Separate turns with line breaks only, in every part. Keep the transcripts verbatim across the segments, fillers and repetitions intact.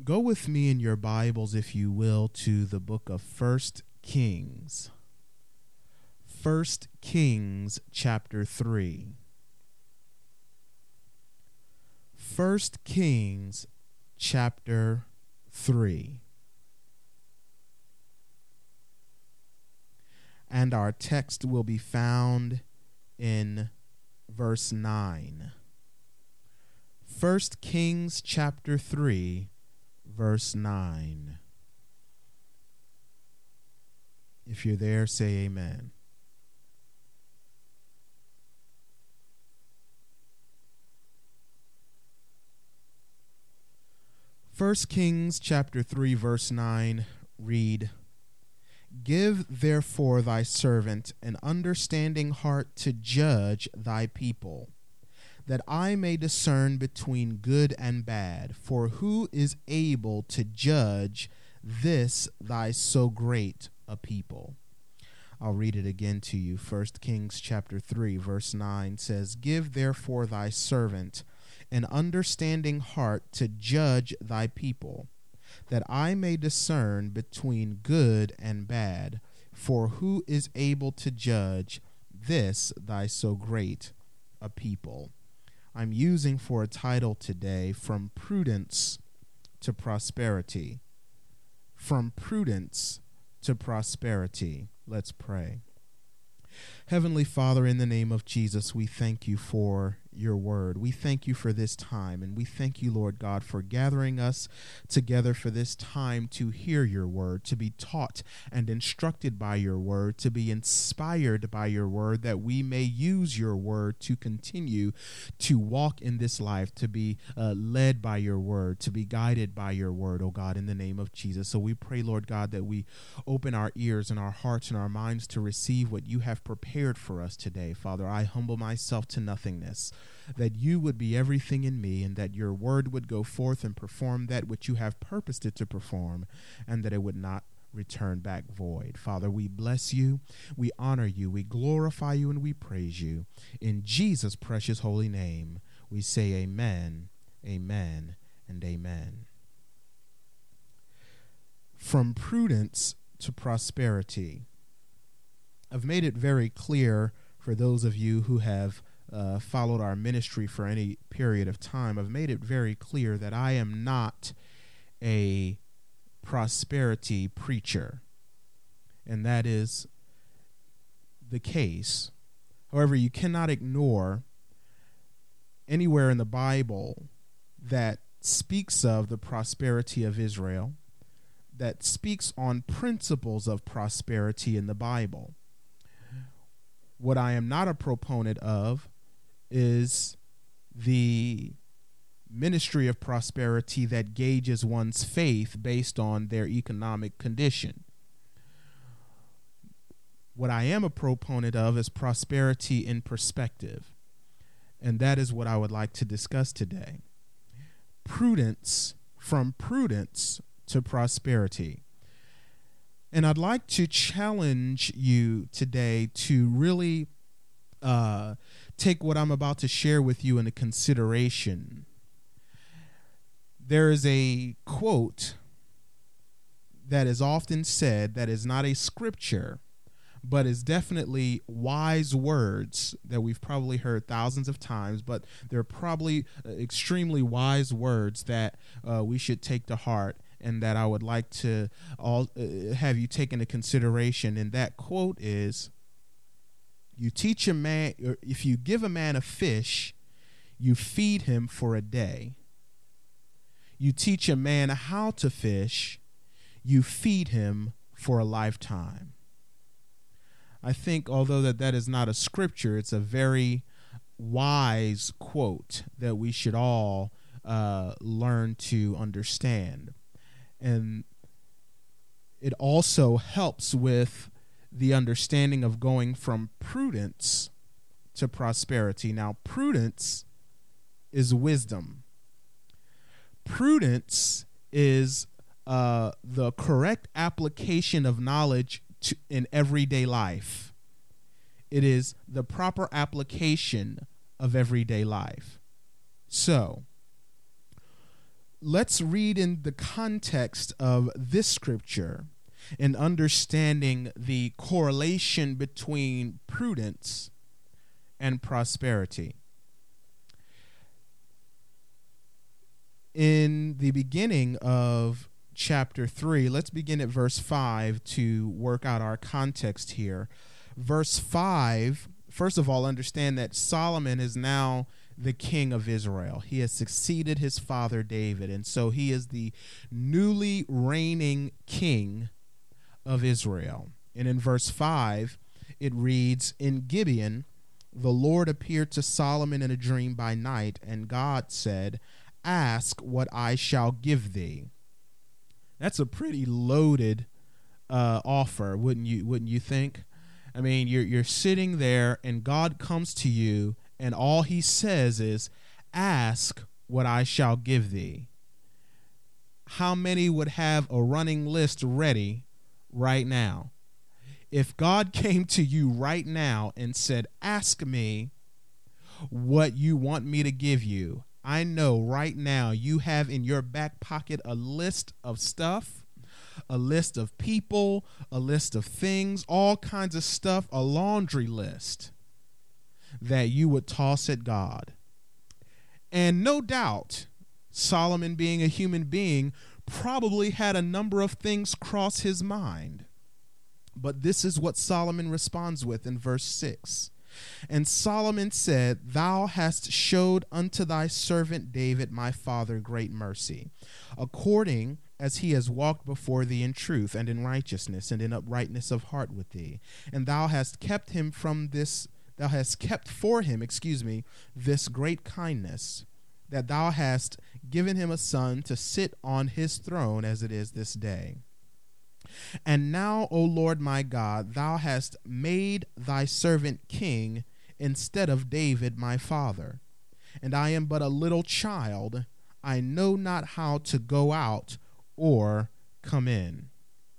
Go with me in your Bibles, if you will, to the book of First Kings. First Kings chapter three. First Kings chapter three. And our text will be found in verse nine. First Kings chapter three, verse nine. If you're there, say amen. First Kings chapter three, verse nine, read, "Give therefore thy servant an understanding heart to judge thy people, that I may discern between good and bad. For who is able to judge this thy so great a people?" I'll read it again to you. First Kings chapter three, verse nine says, "Give therefore thy servant an understanding heart to judge thy people, that I may discern between good and bad. For who is able to judge this thy so great a people?" I'm using for a title today, From Prudence to Prosperity. From Prudence to Prosperity. Let's pray. Heavenly Father, in the name of Jesus, we thank you for your word. We thank you for this time, and we thank you, Lord God, for gathering us together for this time to hear your word, to be taught and instructed by your word, to be inspired by your word, that we may use your word to continue to walk in this life, to be uh, led by your word, to be guided by your word, oh God, in the name of Jesus. So we pray, Lord God, that we open our ears and our hearts and our minds to receive what you have prepared for us today. Father, I humble myself to nothingness, that you would be everything in me, and that your word would go forth and perform that which you have purposed it to perform, and that it would not return back void. Father, we bless you, we honor you, we glorify you, and we praise you. In Jesus' precious holy name, we say amen, amen, and amen. From prudence to prosperity. I've made it very clear for those of you who have uh, followed our ministry for any period of time. I've made it very clear that I am not a prosperity preacher, and that is the case. However, you cannot ignore anywhere in the Bible that speaks of the prosperity of Israel, that speaks on principles of prosperity in the Bible. What I am not a proponent of is the ministry of prosperity that gauges one's faith based on their economic condition. What I am a proponent of is prosperity in perspective, and that is what I would like to discuss today. Prudence, from prudence to prosperity. And I'd like to challenge you today to really uh, take what I'm about to share with you into consideration. There is a quote that is often said that is not a scripture, but is definitely wise words that we've probably heard thousands of times, but they're probably extremely wise words that uh, we should take to heart, and that I would like to all uh, have you take into consideration. And that quote is, you teach a man, or if you give a man a fish, you feed him for a day. You teach a man how to fish, you feed him for a lifetime. I think, although that that is not a scripture, it's a very wise quote that we should all uh, learn to understand. And it also helps with the understanding of going from prudence to prosperity. Now, prudence is wisdom. Prudence is uh, the correct application of knowledge to, in everyday life. It is the proper application of everyday life. So, let's read in the context of this scripture and understanding the correlation between prudence and prosperity. In the beginning of chapter three, let's begin at verse five to work out our context here. Verse five, first of all, understand that Solomon is now the king of Israel. He has succeeded his father David, and so he is the newly reigning king of Israel. And in verse five, it reads, "In Gibeon, the Lord appeared to Solomon in a dream by night, and God said, 'Ask what I shall give thee.'" That's a pretty loaded uh, offer, wouldn't you? Wouldn't you think? I mean, you're you're sitting there, and God comes to you, and all He says is, "Ask what I shall give thee." How many would have a running list ready right now? If God came to you right now and said, "Ask me what you want me to give you," I know right now you have in your back pocket a list of stuff, a list of people, a list of things, all kinds of stuff, a laundry list that you would toss at God. And no doubt, Solomon, being a human being, probably had a number of things cross his mind. But this is what Solomon responds with in verse six. "And Solomon said, Thou hast showed unto thy servant David my father great mercy, according as he has walked before thee in truth and in righteousness and in uprightness of heart with thee. And thou hast kept him from this, thou hast kept for him, excuse me, this great kindness, that thou hast given him a son to sit on his throne as it is this day. And now, O Lord my God, thou hast made thy servant king instead of David my father. And I am but a little child. I know not how to go out or come in."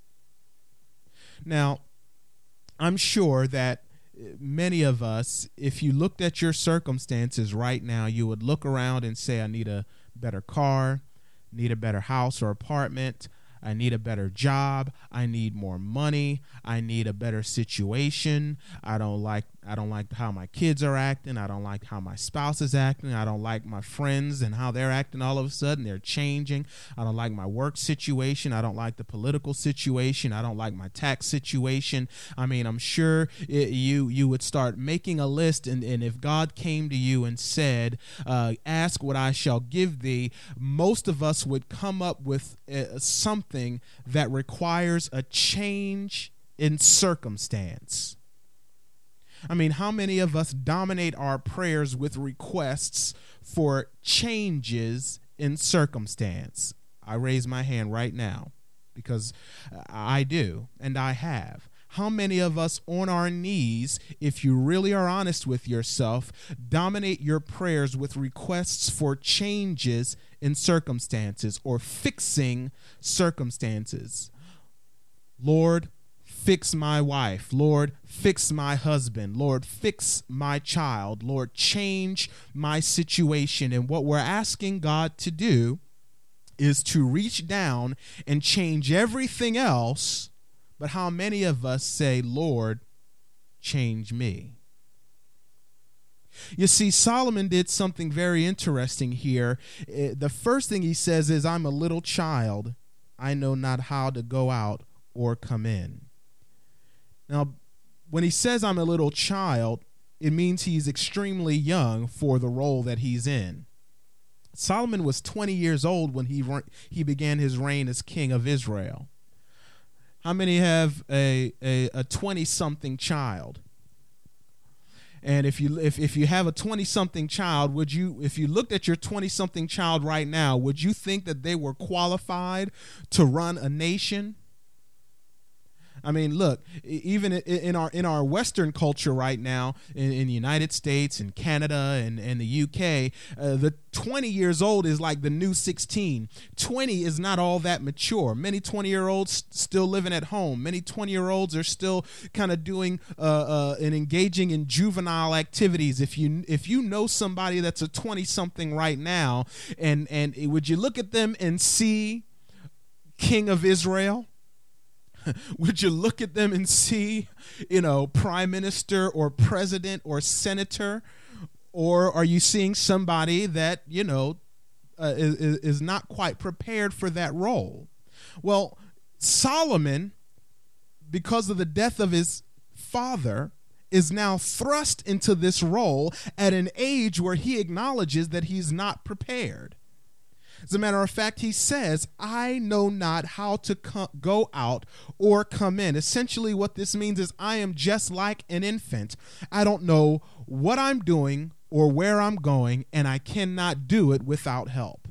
Now, I'm sure that many of us, if you looked at your circumstances right now, you would look around and say, "I need a better car, need a better house or apartment. I need a better job. I need more money. I need a better situation. I don't like I don't like how my kids are acting. I don't like how my spouse is acting. I don't like my friends and how they're acting all of a sudden. They're changing. I don't like my work situation. I don't like the political situation. I don't like my tax situation." I mean, I'm sure it, you you would start making a list, and, and if God came to you and said, uh, "Ask what I shall give thee," most of us would come up with uh, something that requires a change in circumstance. I mean, how many of us dominate our prayers with requests for changes in circumstance? I raise my hand right now because I do, and I have. How many of us on our knees, if you really are honest with yourself, dominate your prayers with requests for changes in circumstances or fixing circumstances? Lord, fix my wife. Lord, fix my husband. Lord, fix my child. Lord, change my situation. And what we're asking God to do is to reach down and change everything else. But how many of us say, "Lord, change me"? You see, Solomon did something very interesting here. The first thing he says is, "I'm a little child. I know not how to go out or come in." Now, when he says "I'm a little child," it means he's extremely young for the role that he's in. Solomon was twenty years old when he he began his reign as king of Israel. How many have a a, a twenty-something child? And if you if, if you have a twenty-something child, would you, if you looked at your twenty-something child right now, would you think that they were qualified to run a nation? I mean, look, even in our in our Western culture right now, in, in the United States and Canada and, and the U K, uh, the twenty years old is like the new sixteen. twenty is not all that mature. Many twenty-year-olds still living at home. Many twenty-year-olds are still kind of doing uh, uh, and engaging in juvenile activities. If you if you know somebody that's a twenty-something right now, and and would you look at them and see King of Israel? Would you look at them and see, you know, prime minister or president or senator? Or are you seeing somebody that, you know, uh, is, is not quite prepared for that role? Well, Solomon, because of the death of his father, is now thrust into this role at an age where he acknowledges that he's not prepared. As a matter of fact, he says, I know not how to co- go out or come in. Essentially, what this means is I am just like an infant. I don't know what I'm doing or where I'm going, and I cannot do it without help.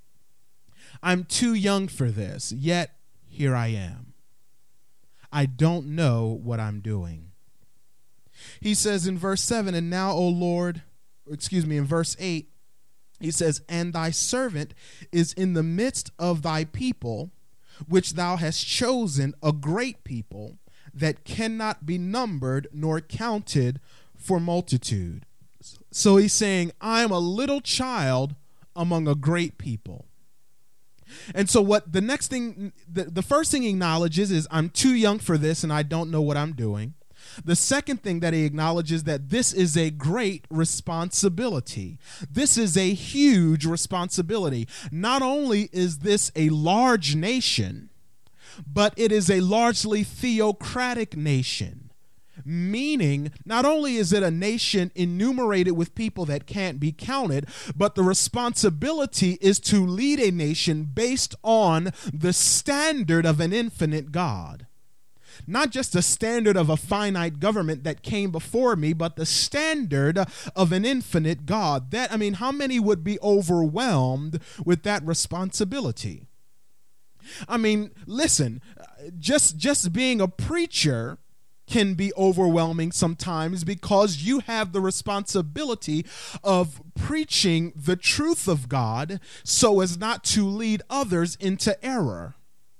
I'm too young for this, yet here I am. I don't know what I'm doing. He says in verse seven, and now, O Lord, excuse me, in verse eight, he says, and thy servant is in the midst of thy people, which thou hast chosen, a great people that cannot be numbered nor counted for multitude. So he's saying, I am a little child among a great people. And so what the next thing, the, the first thing he acknowledges is I'm too young for this and I don't know what I'm doing. The second thing that he acknowledges that this is a great responsibility. This is a huge responsibility. Not only is this a large nation, but it is a largely theocratic nation. Meaning, not only is it a nation enumerated with people that can't be counted, but the responsibility is to lead a nation based on the standard of an infinite God. Not just the standard of a finite government that came before me, but the standard of an infinite God. That, I mean, how many would be overwhelmed with that responsibility? I mean, listen, just, just being a preacher can be overwhelming sometimes because you have the responsibility of preaching the truth of God so as not to lead others into error.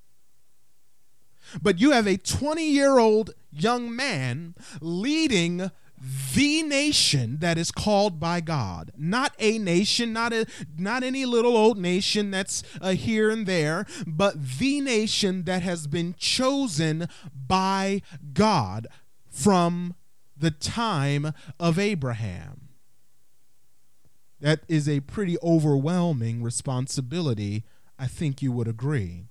But you have a twenty-year-old young man leading the nation that is called by God. Not a nation, not a, not any little old nation that's uh, here and there, but the nation that has been chosen by God from the time of Abraham. That is a pretty overwhelming responsibility, I think you would agree.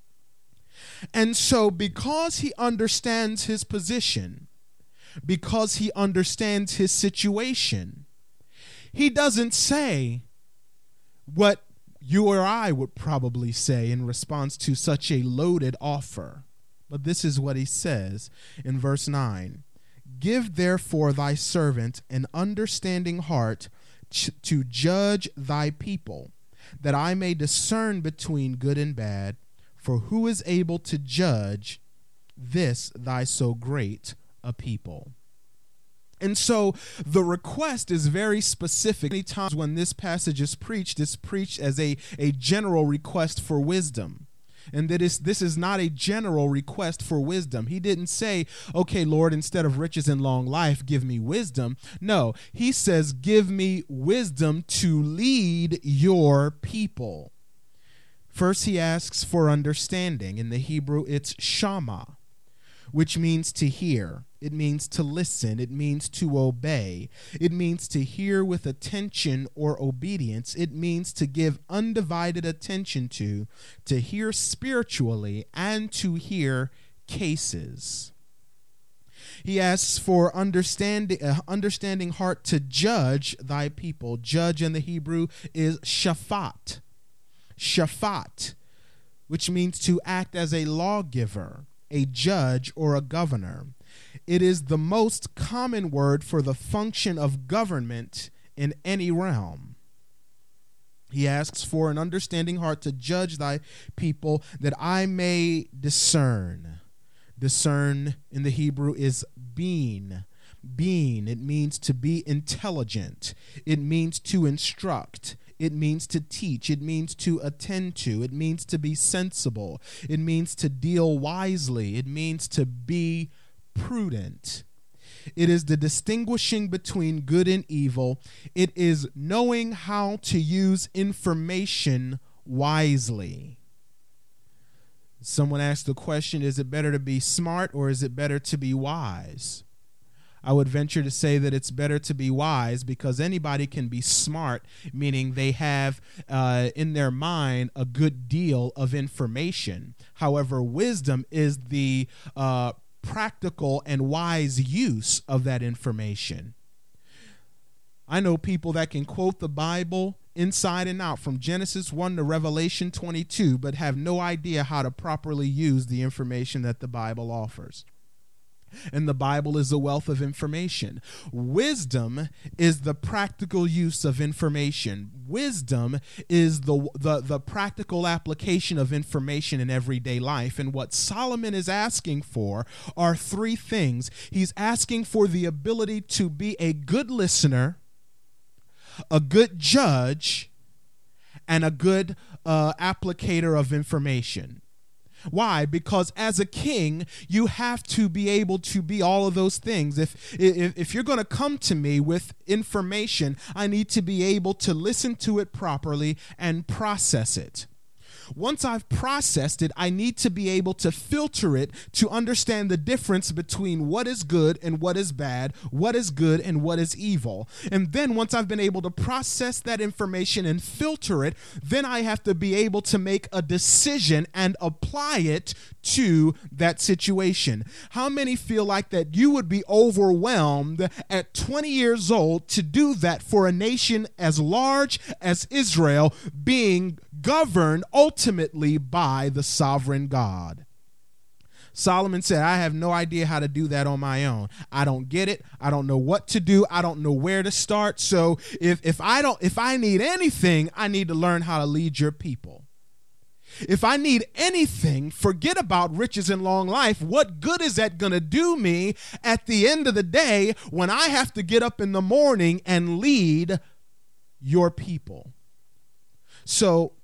And so because he understands his position, because he understands his situation, he doesn't say what you or I would probably say in response to such a loaded offer. But this is what he says in verse nine. Give therefore thy servant an understanding heart ch- to judge thy people, that I may discern between good and bad. For who is able to judge this thy so great a people? And so the request is very specific. Many times when this passage is preached, it's preached as a, a general request for wisdom. And that is, this is not a general request for wisdom. He didn't say, okay, Lord, instead of riches and long life, give me wisdom. No, he says, give me wisdom to lead your people. First, he asks for understanding. In the Hebrew, it's shama, which means to hear. It means to listen. It means to obey. It means to hear with attention or obedience. It means to give undivided attention to, to hear spiritually, and to hear cases. He asks for understanding, uh, understanding heart to judge thy people. Judge in the Hebrew is shafat. Shafat, which means to act as a lawgiver, a judge, or a governor. It is the most common word for the function of government in any realm. He asks for an understanding heart to judge thy people, that I may discern. Discern in the Hebrew is being. Being. It means to be intelligent. It means to instruct. It means to teach. It means to attend to. It means to be sensible. It means to deal wisely. It means to be prudent. It is the distinguishing between good and evil. It is knowing how to use information wisely. Someone asked the question, is it better to be smart or is it better to be wise? I would venture to say that it's better to be wise, because anybody can be smart, meaning they have uh, in their mind a good deal of information. However, wisdom is the uh, practical and wise use of that information. I know people that can quote the Bible inside and out from Genesis one to Revelation twenty-two, but have no idea how to properly use the information that the Bible offers. And the Bible is a wealth of information. Wisdom is the practical use of information. Wisdom is the, the, the practical application of information in everyday life. And what Solomon is asking for are three things. He's asking for the ability to be a good listener, a good judge, and a good uh, applicator of information. Why? Because as a king, you have to be able to be all of those things. If, if, if you're going to come to me with information, I need to be able to listen to it properly and process it. Once I've processed it, I need to be able to filter it to understand the difference between what is good and what is bad, what is good and what is evil. And then once I've been able to process that information and filter it, then I have to be able to make a decision and apply it to that situation. How many feel like that you would be overwhelmed at twenty years old to do that for a nation as large as Israel, being governed ultimately by the sovereign God? Solomon said, I have no idea how to do that on my own. I don't get it. I don't know what to do. I don't know where to start. So if, if I don't, if I need anything, I need to learn how to lead your people. If I need anything, forget about riches and long life. What good is that going to do me at the end of the day when I have to get up in the morning and lead your people? So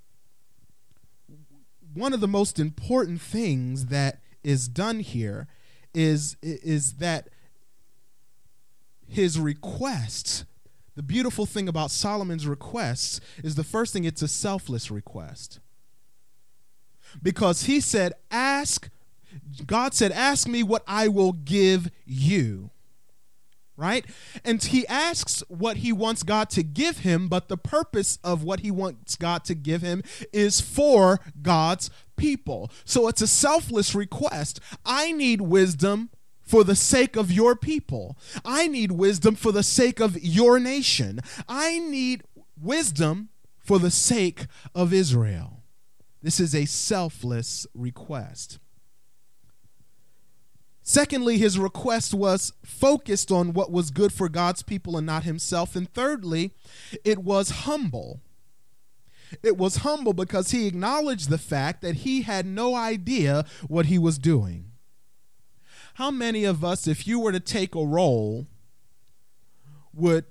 one of the most important things that is done here is, is that his requests, the beautiful thing about Solomon's requests is the first thing, it's a selfless request. Because he said, ask, God said, ask me what I will give you. Right? And he asks what he wants God to give him, but the purpose of what he wants God to give him is for God's people. So it's a selfless request. I need wisdom for the sake of your people. I need wisdom for the sake of your nation. I need wisdom for the sake of Israel. This is a selfless request. Secondly, his request was focused on what was good for God's people and not himself. And thirdly, it was humble. It was humble because he acknowledged the fact that he had no idea what he was doing. How many of us, if you were to take a role, would,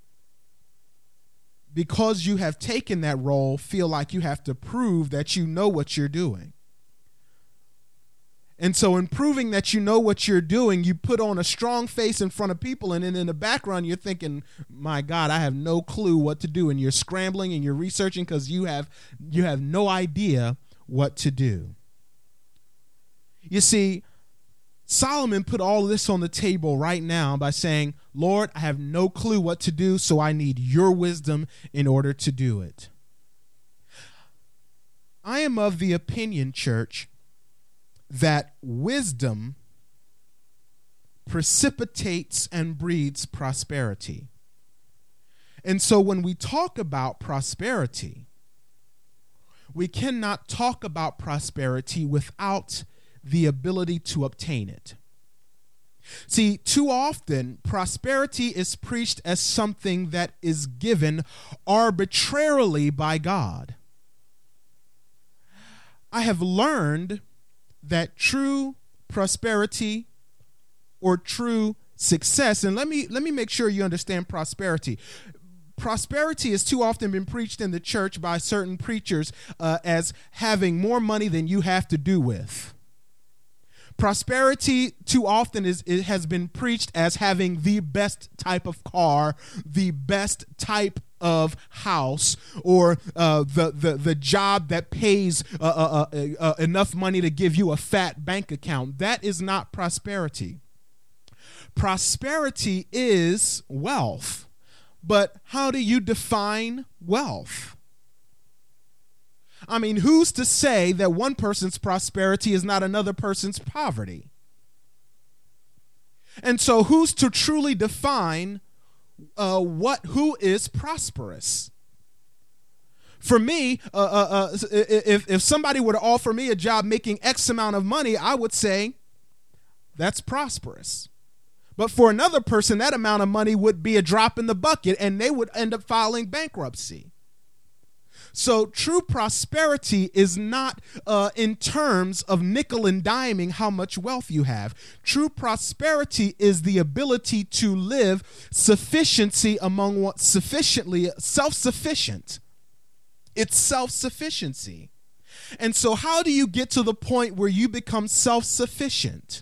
because you have taken that role, feel like you have to prove that you know what you're doing? And so in proving that you know what you're doing, you put on a strong face in front of people, and then in the background you're thinking, my God, I have no clue what to do. And you're scrambling and you're researching because you have you have no idea what to do. You see, Solomon put all of this on the table right now by saying, Lord, I have no clue what to do, so I need your wisdom in order to do it. I am of the opinion, church, that wisdom precipitates and breeds prosperity. And so when we talk about prosperity, we cannot talk about prosperity without the ability to obtain it. See, too often, prosperity is preached as something that is given arbitrarily by God. I have learned that true prosperity or true success. And let me let me make sure you understand prosperity. Prosperity has too often been preached in the church by certain preachers uh, as having more money than you have to do with. Prosperity too often is it has been preached as having the best type of car, the best type of house, or uh, the, the the job that pays uh, uh, uh, uh, enough money to give you a fat bank account. That is not prosperity. Prosperity is wealth, but how do you define wealth? I mean, who's to say that one person's prosperity is not another person's poverty? And so who's to truly define uh, what who is prosperous? For me, uh, uh, uh, if, if somebody were to offer me a job making X amount of money, I would say that's prosperous. But for another person, that amount of money would be a drop in the bucket, and they would end up filing bankruptcy. So true prosperity is not uh, in terms of nickel and diming how much wealth you have. True prosperity is the ability to live sufficiency among what sufficiently self-sufficient. It's self-sufficiency. And so how do you get to the point where you become self-sufficient?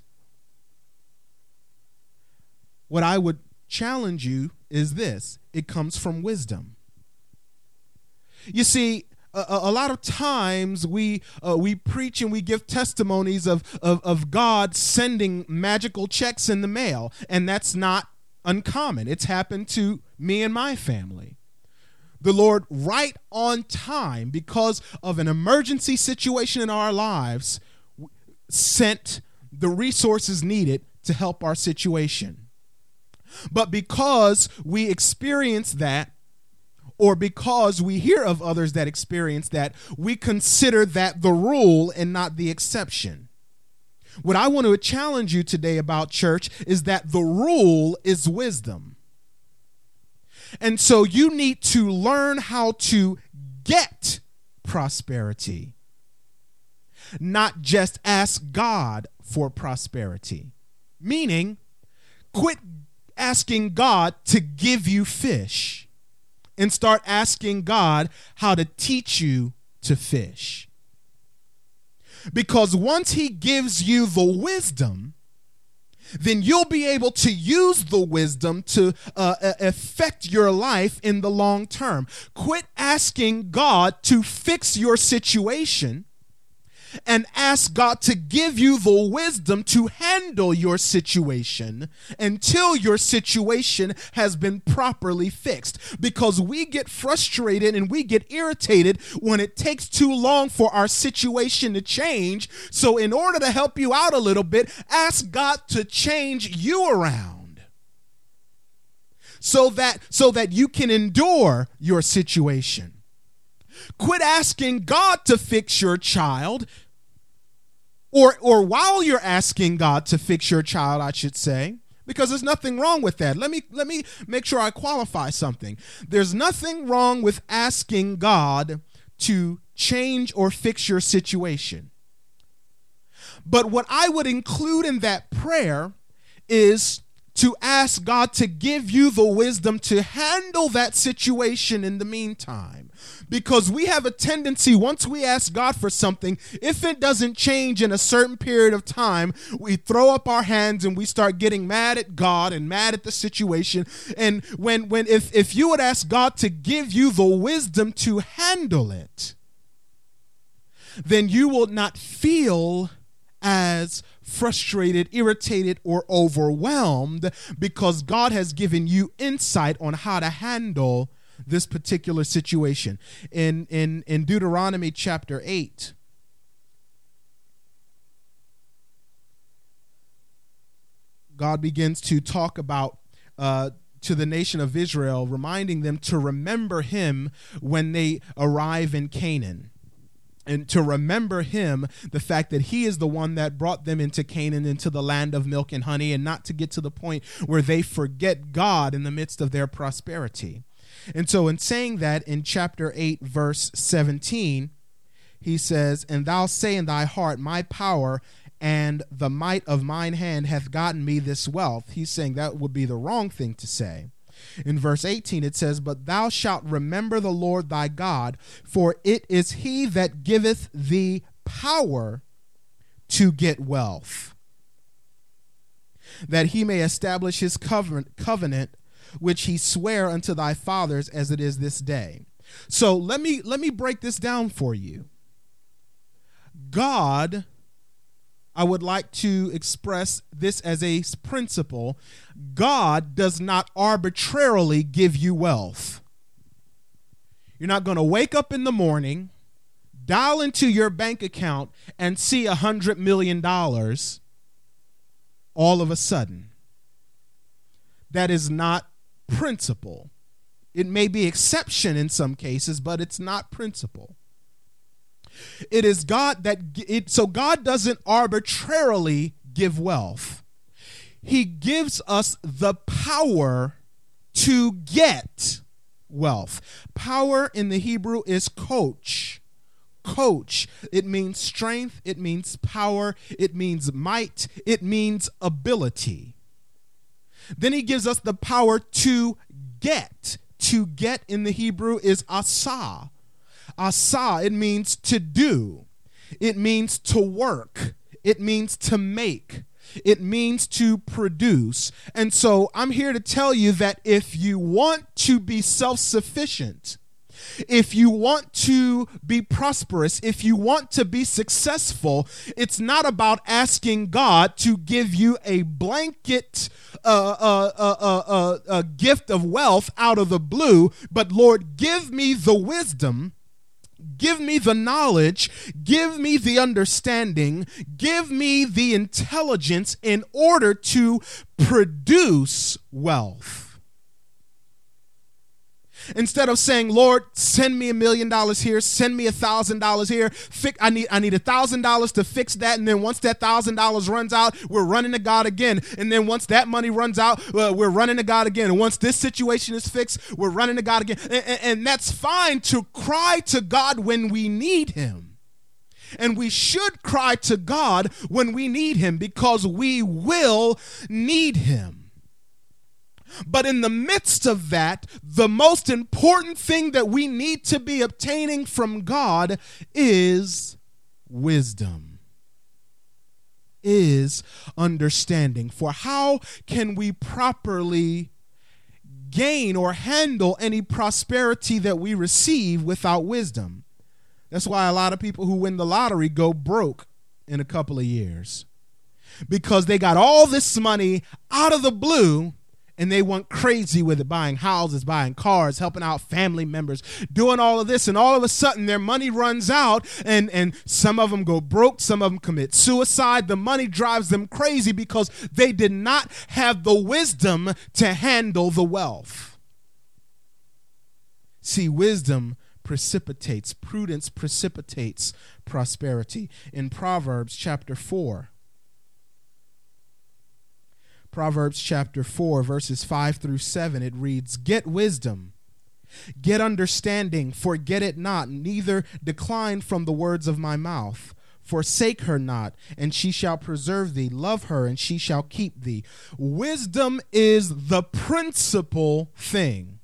What I would challenge you is this: it comes from wisdom. You see, a, a lot of times we uh, we preach and we give testimonies of, of, of God sending magical checks in the mail, and that's not uncommon. It's happened to me and my family. The Lord, right on time, because of an emergency situation in our lives, sent the resources needed to help our situation. But because we experience that, or because we hear of others that experience that, we consider that the rule and not the exception. What I want to challenge you today about, church, is that the rule is wisdom. And so you need to learn how to get prosperity, not just ask God for prosperity. Meaning, quit asking God to give you fish and start asking God how to teach you to fish. Because once he gives you the wisdom, then you'll be able to use the wisdom to uh, affect your life in the long term. Quit asking God to fix your situation and ask God to give you the wisdom to handle your situation until your situation has been properly fixed. Because we get frustrated and we get irritated when it takes too long for our situation to change. So in order to help you out a little bit, ask God to change you around so that, so that you can endure your situation. Quit asking God to fix your child, or or while you're asking God to fix your child, I should say, because there's nothing wrong with that. Let me let me make sure I qualify something. There's nothing wrong with asking God to change or fix your situation. But what I would include in that prayer is to ask God to give you the wisdom to handle that situation in the meantime. Because we have a tendency, once we ask God for something, if it doesn't change in a certain period of time, we throw up our hands and we start getting mad at God and mad at the situation. And when, when if, if you would ask God to give you the wisdom to handle it, then you will not feel as frustrated, irritated, or overwhelmed, because God has given you insight on how to handle this particular situation. In, in, in Deuteronomy chapter eight, God begins to talk about uh, to the nation of Israel, reminding them to remember him when they arrive in Canaan. And to remember him, the fact that he is the one that brought them into Canaan, into the land of milk and honey, and not to get to the point where they forget God in the midst of their prosperity. And so in saying that, in chapter eight, verse seventeen, he says, "And thou say in thy heart, my power and the might of mine hand hath gotten me this wealth. He's saying that would be the wrong thing to say. In verse eighteen, it says, but thou shalt remember the Lord thy God, for it is he that giveth thee power to get wealth, that he may establish his covenant, covenant which he sware unto thy fathers as it is this day. So let me let me break this down for you. God, I would like to express this as a principle. God does not arbitrarily give you wealth. You're not going to wake up in the morning, dial into your bank account, and see a hundred million dollars all of a sudden. That is not principle. It may be exception in some cases, but it's not principle. It is God that it, so God doesn't arbitrarily give wealth. He gives us the power to get wealth. Power in the Hebrew is coach. Coach. It means strength. It means power. It means might. It means ability. Then he gives us the power to get. To get in the Hebrew is asa. Asa, it means to do. It means to work. It means to make. It means to produce. And so I'm here to tell you that if you want to be self-sufficient, if you want to be prosperous, if you want to be successful, it's not about asking God to give you a blanket uh, uh, uh, uh, uh, uh, gift of wealth out of the blue, but Lord, give me the wisdom, give me the knowledge, give me the understanding, give me the intelligence in order to produce wealth. Instead of saying, Lord, send me a million dollars here, send me a thousand dollars here. Fix, I need I need a thousand dollars to fix that. And then once that thousand dollars runs out, we're running to God again. And then once that money runs out, uh, we're running to God again. And once this situation is fixed, we're running to God again. And, and, and that's fine to cry to God when we need him. And we should cry to God when we need him, because we will need him. But in the midst of that, the most important thing that we need to be obtaining from God is wisdom, is understanding. For how can we properly gain or handle any prosperity that we receive without wisdom? That's why a lot of people who win the lottery go broke in a couple of years, because they got all this money out of the blue, and they went crazy with it, buying houses, buying cars, helping out family members, doing all of this. And all of a sudden, their money runs out, and, and some of them go broke. Some of them commit suicide. The money drives them crazy because they did not have the wisdom to handle the wealth. See, wisdom precipitates, prudence precipitates prosperity. In Proverbs chapter four, Proverbs chapter four, verses five through seven, it reads, get wisdom, get understanding, forget it not, neither decline from the words of my mouth. Forsake her not, and she shall preserve thee. Love her, and she shall keep thee. Wisdom is the principal thing.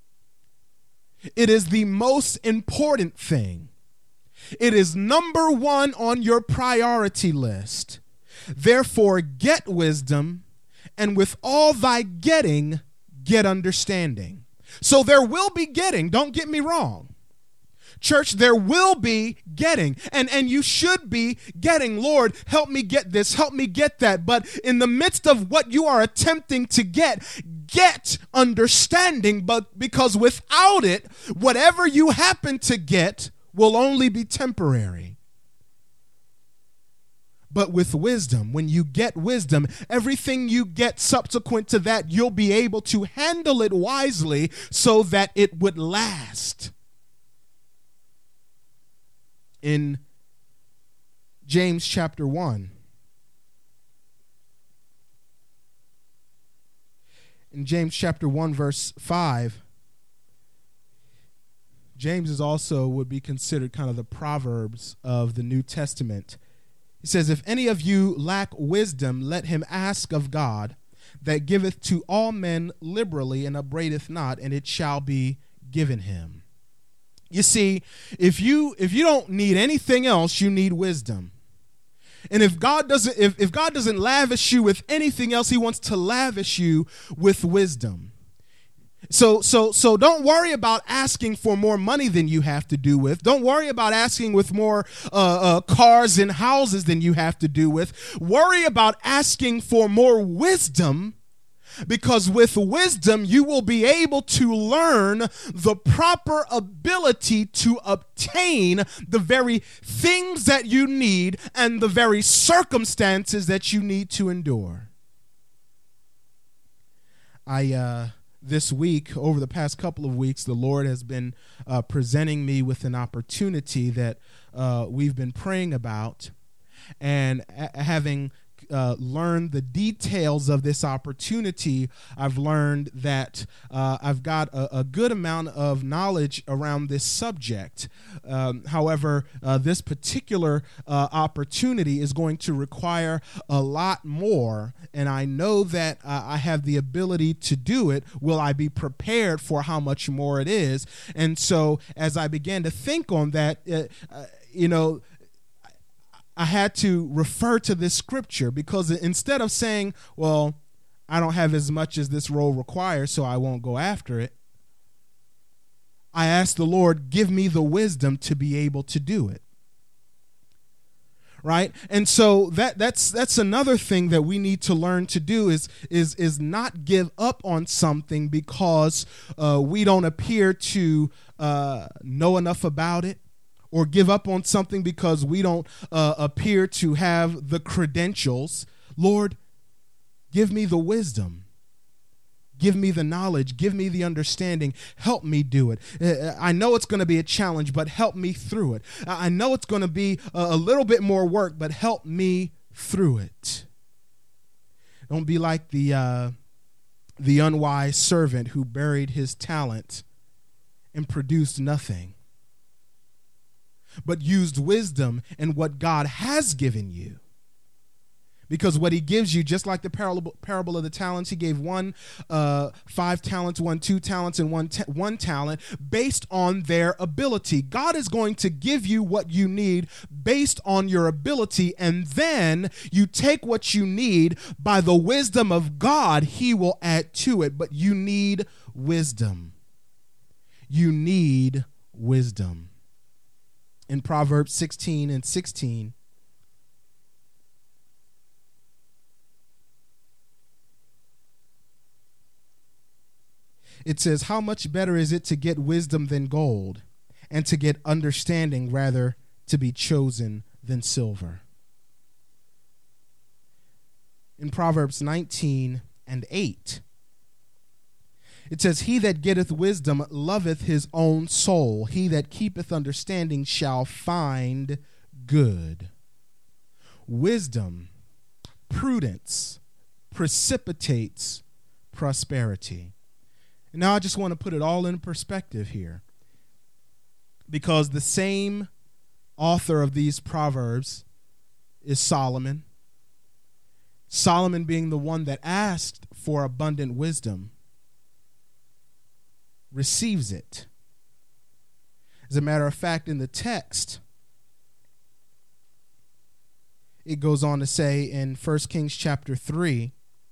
It is the most important thing. It is number one on your priority list. Therefore, get wisdom, and with all thy getting, get understanding. So there will be getting, don't get me wrong. Church, there will be getting, and, and you should be getting. Lord, help me get this, help me get that. But in the midst of what you are attempting to get, get understanding, but because without it, whatever you happen to get will only be temporary. But with wisdom, when you get wisdom, everything you get subsequent to that, you'll be able to handle it wisely so that it would last. In James chapter one, in James chapter one, verse five, James is also would be considered kind of the Proverbs of the New Testament. He says, if any of you lack wisdom, let him ask of God, that giveth to all men liberally and upbraideth not, and it shall be given him. You see, if you if you don't need anything else, you need wisdom. And if God doesn't if, if God doesn't lavish you with anything else, he wants to lavish you with wisdom. So so so don't worry about asking for more money than you have to do with. Don't worry about asking with more uh, uh, cars and houses than you have to do with. Worry about asking for more wisdom, because with wisdom you will be able to learn the proper ability to obtain the very things that you need and the very circumstances that you need to endure. I uh This week, over the past couple of weeks, the Lord has been uh, presenting me with an opportunity that uh, we've been praying about, and a- having uh, learned the details of this opportunity, I've learned that uh, I've got a, a good amount of knowledge around this subject. Um, however, uh, this particular uh, opportunity is going to require a lot more, and I know that uh, I have the ability to do it. Will I be prepared for how much more it is? And so as I began to think on that, uh, uh, you know, I had to refer to this scripture, because instead of saying, well, I don't have as much as this role requires, so I won't go after it, I asked the Lord, give me the wisdom to be able to do it. Right? And so that that's that's another thing that we need to learn to do is is is not give up on something because uh, we don't appear to uh, know enough about it, or give up on something because we don't uh, appear to have the credentials. Lord, give me the wisdom. Give me the knowledge. Give me the understanding. Help me do it. I know it's going to be a challenge, but help me through it. I know it's going to be a little bit more work, but help me through it. Don't be like the uh, the unwise servant who buried his talent and produced nothing, but used wisdom in what God has given you. Because what he gives you, just like the parable, parable of the talents, he gave one uh, five talents, one two talents, and one, ta- one talent based on their ability. God is going to give you what you need based on your ability, and then you take what you need by the wisdom of God, he will add to it. But you need wisdom. You need wisdom. In Proverbs sixteen and sixteen, it says, how much better is it to get wisdom than gold, and to get understanding rather to be chosen than silver. In Proverbs nineteen and eight, it says, he that getteth wisdom loveth his own soul. He that keepeth understanding shall find good. Wisdom, prudence, precipitates prosperity. And now I just want to put it all in perspective here, because the same author of these Proverbs is Solomon. Solomon being the one that asked for abundant wisdom, receives it. As a matter of fact, in the text, it goes on to say in First Kings chapter three,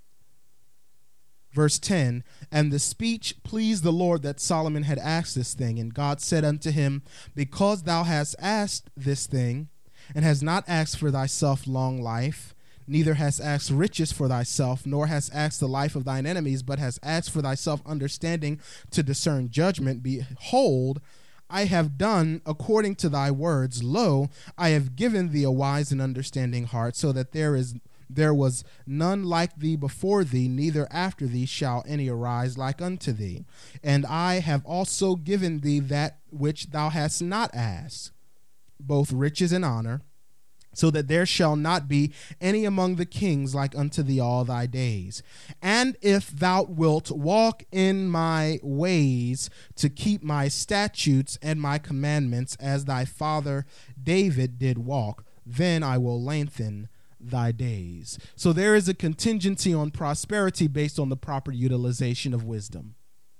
verse ten, and the speech pleased the Lord that Solomon had asked this thing. And God said unto him, because thou hast asked this thing, and hast not asked for thyself long life, neither hast asked riches for thyself, nor hast asked the life of thine enemies, but hast asked for thyself understanding to discern judgment. Behold, I have done according to thy words. Lo, I have given thee a wise and understanding heart, so that there is there was none like thee before thee, neither after thee shall any arise like unto thee. And I have also given thee that which thou hast not asked, both riches and honor, so that there shall not be any among the kings like unto thee all thy days. And if thou wilt walk in my ways to keep my statutes and my commandments, as thy father David did walk, then I will lengthen thy days. So there is a contingency on prosperity based on the proper utilization of wisdom.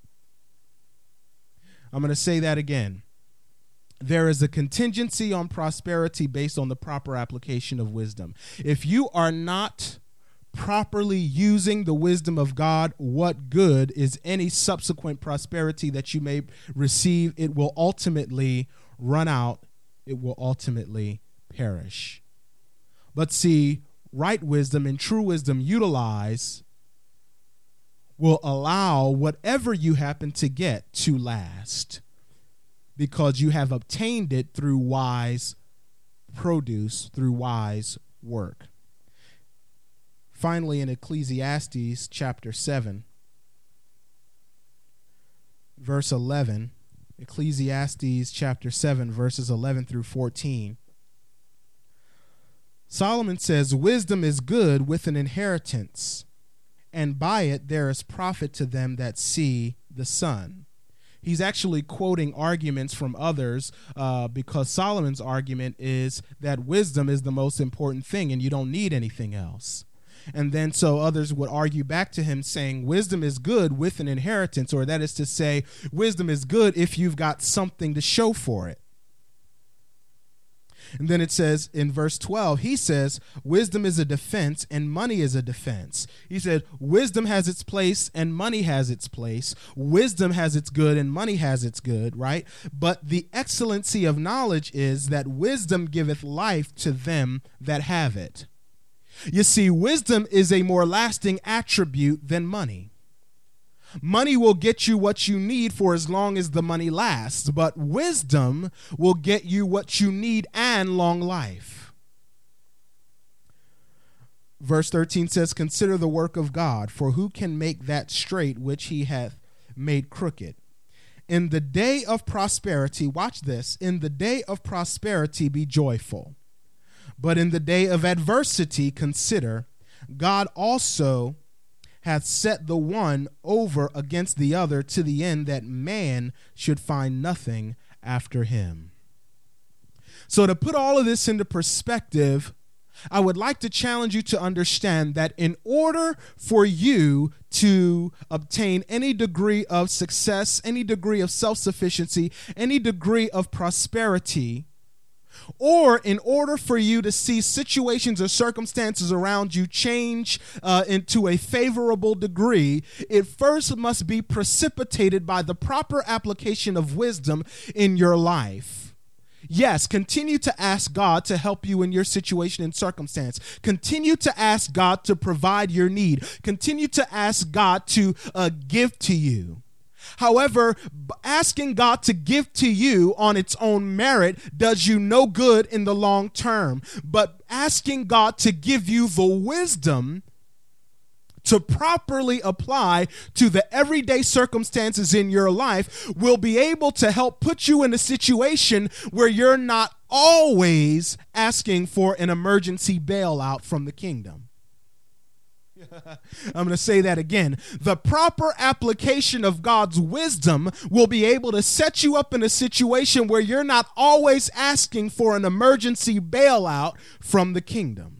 I'm going to say that again. There is a contingency on prosperity based on the proper application of wisdom. If you are not properly using the wisdom of God, what good is any subsequent prosperity that you may receive? It will ultimately run out. It will ultimately perish. But see, right wisdom and true wisdom utilize will allow whatever you happen to get to last, because you have obtained it through wise produce, through wise work. Finally, in Ecclesiastes chapter seven, verse eleven, Ecclesiastes chapter seven, verses eleven through fourteen, Solomon says, wisdom is good with an inheritance, and by it there is profit to them that see the sun. He's actually quoting arguments from others uh, because Solomon's argument is that wisdom is the most important thing and you don't need anything else. And then so others would argue back to him saying wisdom is good with an inheritance, or that is to say, wisdom is good if you've got something to show for it. And then it says in verse twelve, he says, wisdom is a defense and money is a defense. He said, wisdom has its place and money has its place. Wisdom has its good and money has its good, right? But the excellency of knowledge is that wisdom giveth life to them that have it. You see, wisdom is a more lasting attribute than money. Money will get you what you need for as long as the money lasts, but wisdom will get you what you need and long life. Verse thirteen says, consider the work of God, for who can make that straight which he hath made crooked? In the day of prosperity, watch this, in the day of prosperity be joyful, but in the day of adversity consider, God also hath set the one over against the other, to the end that man should find nothing after him. So to put all of this into perspective, I would like to challenge you to understand that in order for you to obtain any degree of success, any degree of self-sufficiency, any degree of prosperity, or in order for you to see situations or circumstances around you change uh, into a favorable degree, it first must be precipitated by the proper application of wisdom in your life. Yes, continue to ask God to help you in your situation and circumstance. Continue to ask God to provide your need. Continue to ask God to uh, give to you. However, asking God to give to you on its own merit does you no good in the long term. But asking God to give you the wisdom to properly apply to the everyday circumstances in your life will be able to help put you in a situation where you're not always asking for an emergency bailout from the kingdom. I'm going to say that again. The proper application of God's wisdom will be able to set you up in a situation where you're not always asking for an emergency bailout from the kingdom,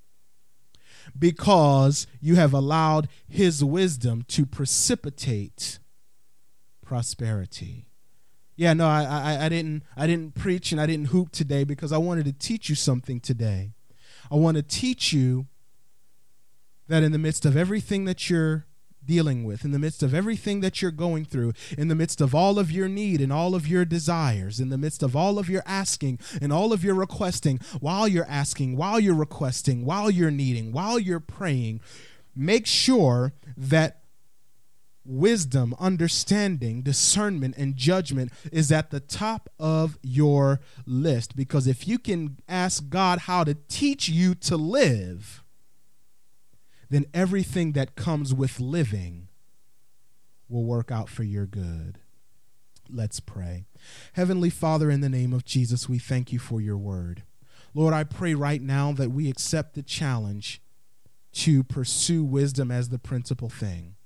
because you have allowed his wisdom to precipitate prosperity. Yeah, no, I, I, I didn't, I didn't preach and I didn't hoop today because I wanted to teach you something today. I want to teach you that in the midst of everything that you're dealing with, in the midst of everything that you're going through, in the midst of all of your need and all of your desires, in the midst of all of your asking and all of your requesting, while you're asking, while you're requesting, while you're needing, while you're praying, make sure that wisdom, understanding, discernment, and judgment is at the top of your list. Because if you can ask God how to teach you to live, then everything that comes with living will work out for your good. Let's pray. Heavenly Father, in the name of Jesus, we thank you for your word. Lord, I pray right now that we accept the challenge to pursue wisdom as the principal thing.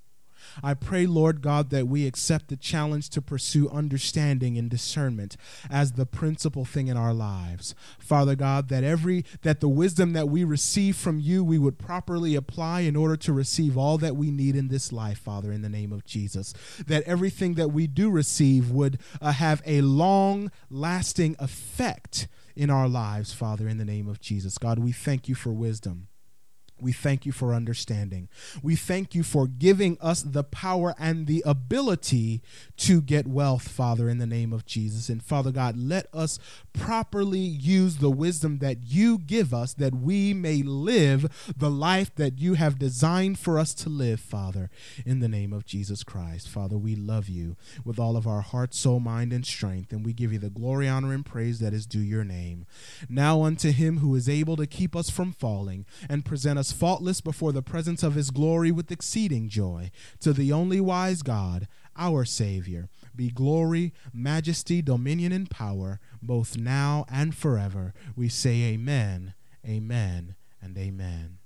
I pray, Lord God, that we accept the challenge to pursue understanding and discernment as the principal thing in our lives. Father God, that every that the wisdom that we receive from you, we would properly apply in order to receive all that we need in this life, Father, in the name of Jesus. That everything that we do receive would uh, have a long-lasting effect in our lives, Father, in the name of Jesus. God, we thank you for wisdom. We thank you for understanding. We thank you for giving us the power and the ability to get wealth, Father, in the name of Jesus. And Father God, let us properly use the wisdom that you give us that we may live the life that you have designed for us to live, Father, in the name of Jesus Christ. Father, we love you with all of our heart, soul, mind, and strength, and we give you the glory, honor, and praise that is due your name. Now unto him who is able to keep us from falling and present us faultless before the presence of his glory with exceeding joy, to the only wise God, our Savior, be glory, majesty, dominion, and power, both now and forever. We say amen, amen, and amen.